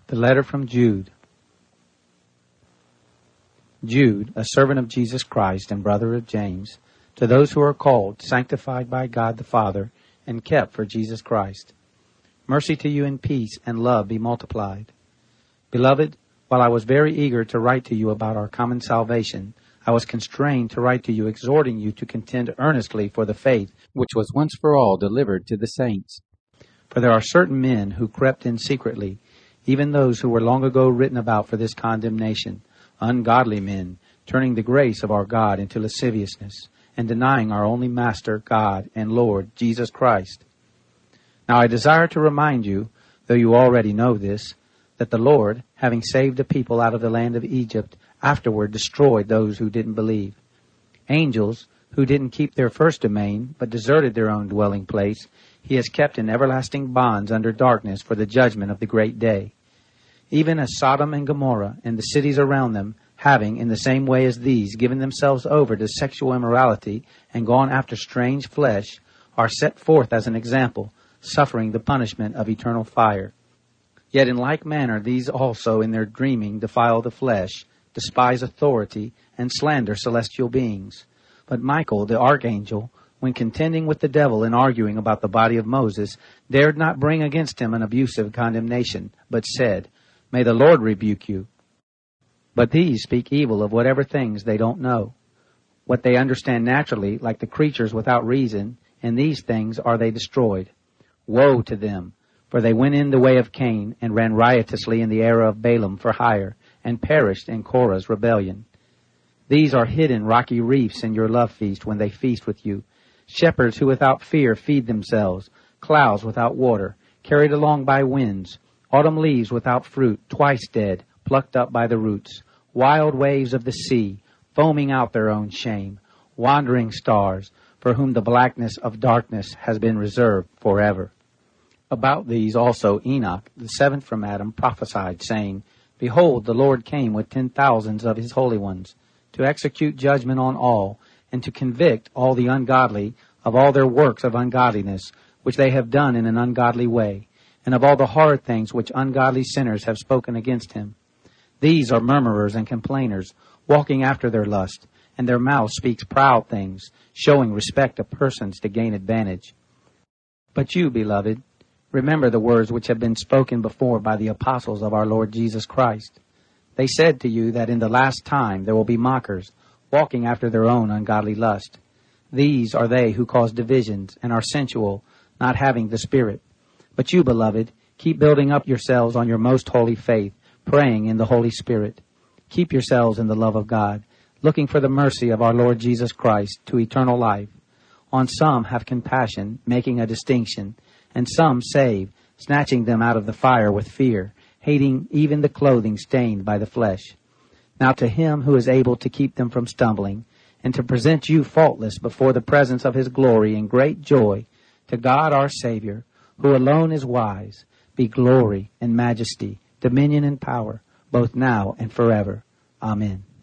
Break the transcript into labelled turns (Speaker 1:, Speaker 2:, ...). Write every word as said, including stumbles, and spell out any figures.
Speaker 1: The letter from Jude. Jude, a servant of Jesus Christ and brother of James, to those who are called, sanctified by God the Father, and kept for Jesus Christ. Mercy to you and peace and love be multiplied. Beloved, while I was very eager to write to you about our common salvation, I was constrained to write to you exhorting you to contend earnestly for the faith which was once for all delivered to the saints. For there are certain men who crept in secretly, even those who were long ago written about for this condemnation, ungodly men, turning the grace of our God into lasciviousness, and denying our only Master, God, and Lord, Jesus Christ. Now I desire to remind you, though you already know this, that the Lord, having saved a people out of the land of Egypt, afterward destroyed those who didn't believe. Angels, who didn't keep their first domain, but deserted their own dwelling place, he has kept in everlasting bonds under darkness for the judgment of the great day. Even as Sodom and Gomorrah and the cities around them, having, in the same way as these, given themselves over to sexual immorality and gone after strange flesh, are set forth as an example, suffering the punishment of eternal fire. Yet in like manner these also in their dreaming defile the flesh, despise authority, and slander celestial beings. But Michael, the archangel, when contending with the devil and arguing about the body of Moses, dared not bring against him an abusive condemnation, but said, "May the Lord rebuke you." But these speak evil of whatever things they don't know. What they understand naturally, like the creatures without reason, in these things are they destroyed. Woe to them! For they went in the way of Cain, and ran riotously in the error of Balaam for hire, and perished in Korah's rebellion. These are hidden rocky reefs in your love feast when they feast with you. Shepherds who without fear feed themselves, clouds without water, carried along by winds, autumn leaves without fruit, twice dead, plucked up by the roots, wild waves of the sea, foaming out their own shame, wandering stars, for whom the blackness of darkness has been reserved forever. About these also Enoch, the seventh from Adam, prophesied, saying, Behold, the Lord came with ten thousands of his holy ones, to execute judgment on all, and to convict all the ungodly of all their works of ungodliness, which they have done in an ungodly way, and of all the hard things which ungodly sinners have spoken against him. These are murmurers and complainers, walking after their lust, and their mouth speaks proud things, showing respect of persons to gain advantage. But you, beloved, remember the words which have been spoken before by the apostles of our Lord Jesus Christ. They said to you that in the last time there will be mockers, walking after their own ungodly lust. These are they who cause divisions and are sensual, not having the Spirit. But you, beloved, keep building up yourselves on your most holy faith, praying in the Holy Spirit. Keep yourselves in the love of God, looking for the mercy of our Lord Jesus Christ to eternal life. On some have compassion, making a distinction, and some save, snatching them out of the fire with fear, hating even the clothing stained by the flesh. Now to him who is able to keep them from stumbling, and to present you faultless before the presence of his glory in great joy, to God our Savior, who alone is wise, be glory and majesty, dominion and power, both now and forever. Amen.